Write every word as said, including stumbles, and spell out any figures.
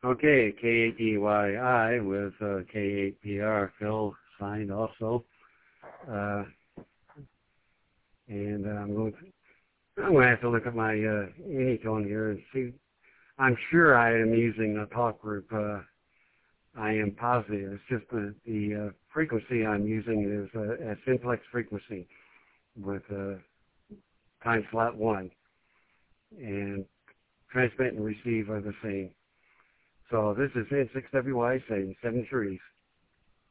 Okay, K A D Y I with uh, K eight P R, Phil signed also. Uh, and uh, I'm going to, I'm going to have to look at my uh, Anytone here and see. I'm sure I am using a talk group. Uh, I am positive. It's just the, the uh, frequency I'm using is a, a simplex frequency with uh, time slot one. And transmit and receive are the same. So this is N six W Y saying seven threes.